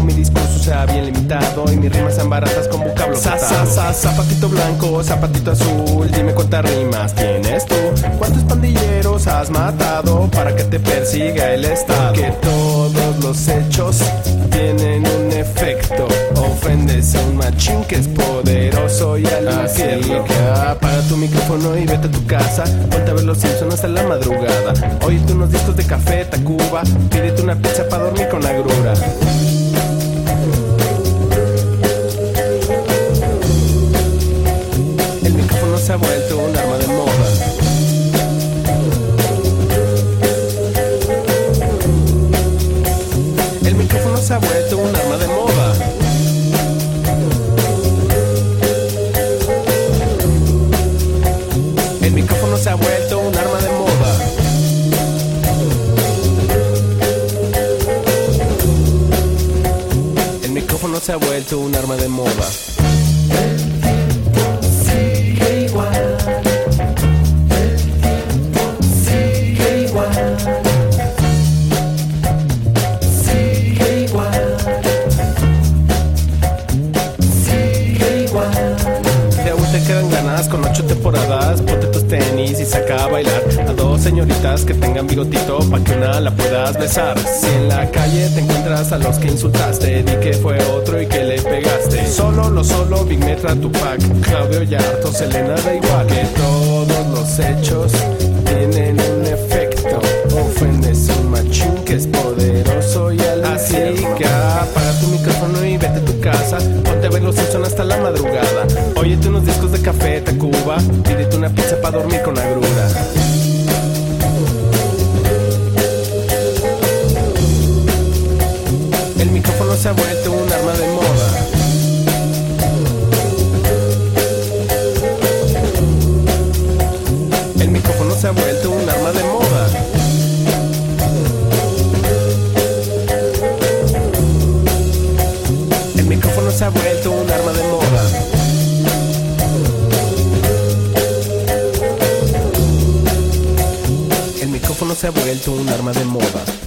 mi discurso sea bien limitado y mis rimas sean baratas con vocablos zapatito blanco, zapatito azul, dime cuántas rimas tienes tú. ¿Cuántos pandilleros has matado para que te persiga el Estado? Que todos los hechos tienen un efecto. Ofendes a un machín que es poderoso y al infierno. Así que apaga tu micrófono y vete a tu casa. Ponte a ver los Simpsons hasta la madrugada. Óyete unos discos de Café Tacuba. Pídete una pizza para dormir con agrura. El micrófono se ha vuelto un arma de moda. El micrófono se ha vuelto un arma de moda. El micrófono se ha vuelto un arma de moda. El micrófono se ha vuelto un arma de moda. Sigue igual. Sigue igual. Sigue igual. Sigue igual. De aún te quedan ganas con 8 temporadas. Ponte tus tenis y saca a bailar a dos señoritas que tengan bigotito pa' que una la puedas besar. Si en la calle te encuentras a los que insultaste, di que fue otro y que le pegaste. Solo, Big Metra, Tupac, Claudio Yarto, Selena, da igual. Que todos los hechos tienen un efecto. Ofendes a un machín que es poderoso y al Así que apaga tu micrófono y vete a tu casa. Ponte a ver los Simpsons hasta la madrugada. Óyete unos discos de Café Tacuba. Pídete una pizza para dormir con agrura. El micrófono se ha vuelto un arma de moda. El micrófono se ha vuelto un arma de moda. El micrófono se ha vuelto un arma de moda. El micrófono se ha vuelto un arma de moda.